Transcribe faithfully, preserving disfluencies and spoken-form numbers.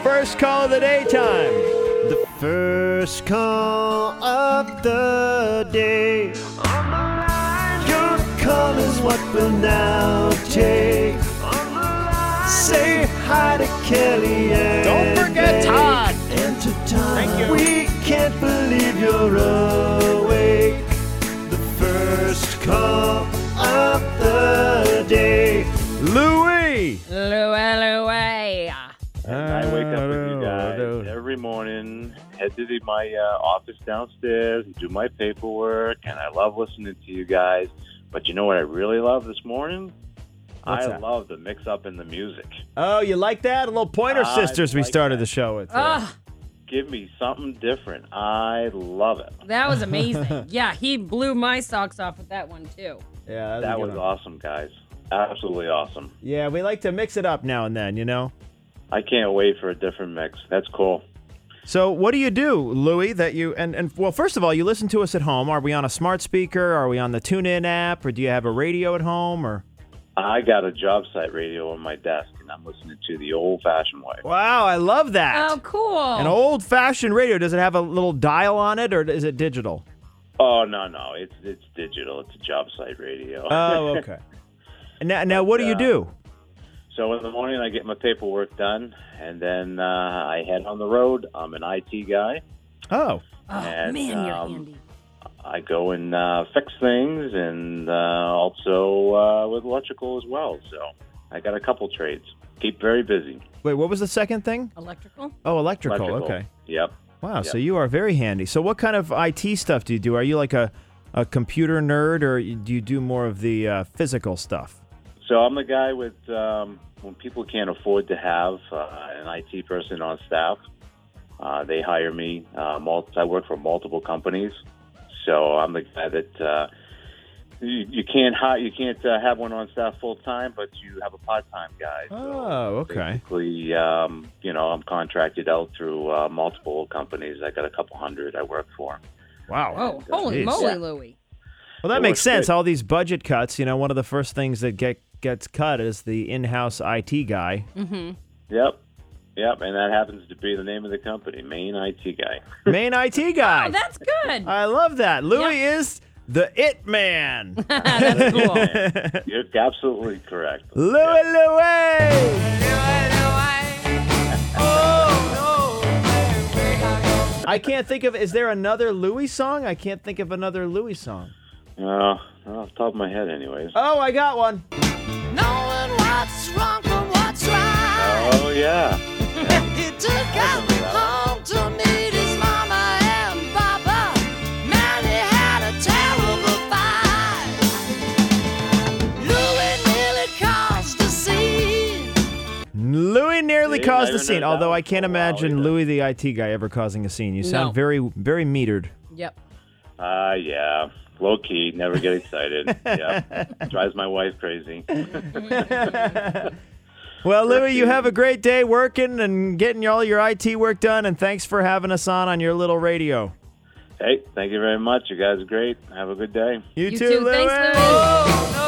first call of the daytime. The first call of the day. Your call is what we'll now take. Say hi to Kelly and Don't forget Todd. And to Todd. Thank you. We can't believe you're awake. The first call of the day. Louie. Louie, Louie. And I wake up with you guys every morning, head to the, my uh, office downstairs, and do my paperwork, and I love listening to you guys. But you know what I really love this morning? What's I that? love the mix-up in the music. Oh, you like that? A little Pointer I Sisters we like started that. the show with. Ah, Give me something different. I love it. that was amazing. Yeah, he blew my socks off with that one, too. Yeah, That a good was one. awesome, guys. Absolutely awesome. Yeah, we like to mix it up now and then, you know? I can't wait for a different mix. That's cool. So what do you do, Louie, that you, and, and well, first of all, you listen to us at home. Are we on a smart speaker? Are we on the TuneIn app? Or do you have a radio at home? Or I got a job site radio on my desk, and I'm listening to the old-fashioned way. Wow, I love that. Oh, cool. An old-fashioned radio. Does it have a little dial on it, or is it digital? Oh, no, no. It's it's digital. It's a job site radio. Oh, okay. And now, now what do you uh, do? So in the morning, I get my paperwork done, and then uh, I head on the road. I'm an I T guy. Oh, Oh, and, man, you're um, handy. I go and uh, fix things, and uh, also uh, with electrical as well. So I got a couple trades. Keep very busy. wait, what was the second thing? Electrical? Oh, electrical. Electrical. Okay. Yep. Wow, so Yep. you are very handy. So what kind of I T stuff do you do? Are you like a, a computer nerd, or do you do more of the uh, physical stuff? So I'm the guy with um, when people can't afford to have uh, an I T person on staff. Uh, they hire me. Uh, mul- I work for multiple companies, so I'm the guy that uh, you, you can't hi- you can't uh, have one on staff full time, but you have a part time guy. So Oh, okay. basically, um, you know, I'm contracted out through uh, multiple companies. I got a couple hundred I work for. Wow. Oh, holy Jeez. moly, Yeah. Louie. Well, that It makes works sense. good. All these budget cuts, you know, one of the first things that get gets cut is the in-house I T guy. Mm-hmm. Yep, yep, and that happens to be the name of the company, Main I T Guy. Main I T guy. Oh, that's good. I love that. Louie is the it man. That's cool. You're absolutely correct. Louie, Yeah. Louie. I can't think of, is there another Louie song? I can't think of another Louie song. Uh, off the top of my head, anyways. Oh, I got one. Knowing what's wrong from what's right. Oh, yeah. He took out home to meet his mama and papa. Man, he had a terrible fight. Louis nearly caused a scene. Louie nearly See, caused I a haven't scene, heard that although one I can't for a while imagine either. Louie the I T guy ever causing a scene. You sound No. very, very metered. Yep. Uh, yeah. Low key, never get excited. Yeah. Drives my wife crazy. Well, Louie, you have a great day working and getting all your I T work done, and thanks for having us on on your little radio. Hey, thank you very much. You guys are great. Have a good day. You, You too, too. Louie. Thanks, Louie.